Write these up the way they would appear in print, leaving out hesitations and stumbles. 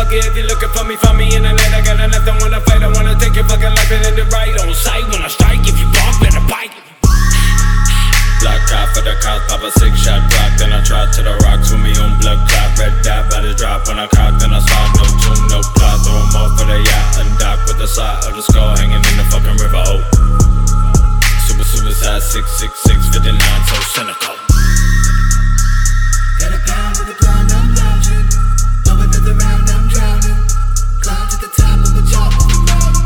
motherfucker, if you're looking for me, find me in the night. I got nothing, wanna fight, I wanna take your fucking life and end it right on sight. When I strike, if you bark, better bite. Block out for the cops, pop a 6-shot block. Then I try to the rocks with me on blood clot. Red dot, body drop when I cock. Then I saw no tune, no plot. Throw them off for the yacht and dock with the side of the skull hanging in the fucking river. Oh, suicide 666 59, so cynical. Got a pound with a blonde, I'm lounging. Blow another round, I'm drowning. Climb to the top of a job, I'm riding.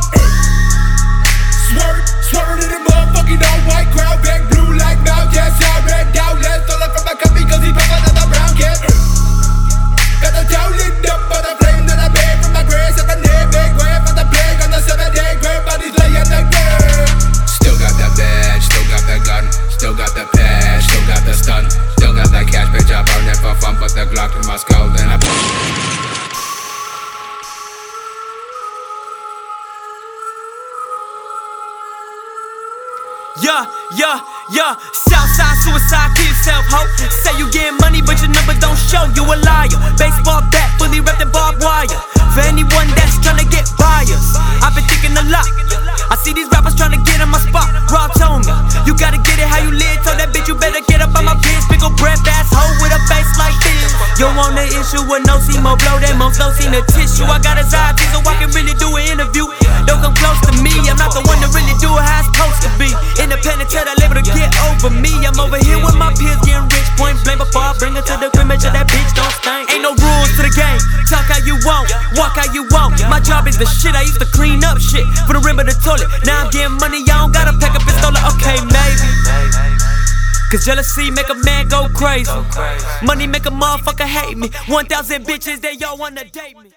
Swerve in the motherfucking all white crowd. Back blue like mouth, yes, I red out. Let's stole it from my cup because he pop another brown cat. Got the town lit up by the flame that I made from my grave. 7 day big grave for the plague on the 7-day grave. Bodies lay in the grave. Still got that badge, still got that gun, still got that patch, still got that stun, still got that cash, bitch, I burn it for fun. Put the Glock in my skull, then I Yeah, Southside suicide, kill yourself, ho. Say you getting money, but your number don't show, you a liar. Baseball bat, fully wrapped in barbed wire. For anyone that's tryna get buyers, I've been thinking a lot. I see these rappers tryna get in my spot. Rob told me, you gotta get it how you live. Told that bitch you better get up on my bitch. Pickle breath ass hoe with a face like this. You want the issue with no see more blow, that more flow, seen the tissue. I got anxiety, so I can really do an interview. Don't come close to me, I'm not the one to really do it how it's supposed to be. Independent, tell that label to get over me. I'm over here with my peers getting rich, point blank. Before I bring her to the crib, make sure that bitch don't stink. Ain't no rules to the game, talk how you want, walk how you want. My job is the shit, I used to clean up shit for the rim of the toilet. Now I'm getting money, I don't gotta pack a pistol. Okay, maybe, cause jealousy make a man go crazy. Money make a motherfucker hate me. 1,000 bitches, they all wanna date me.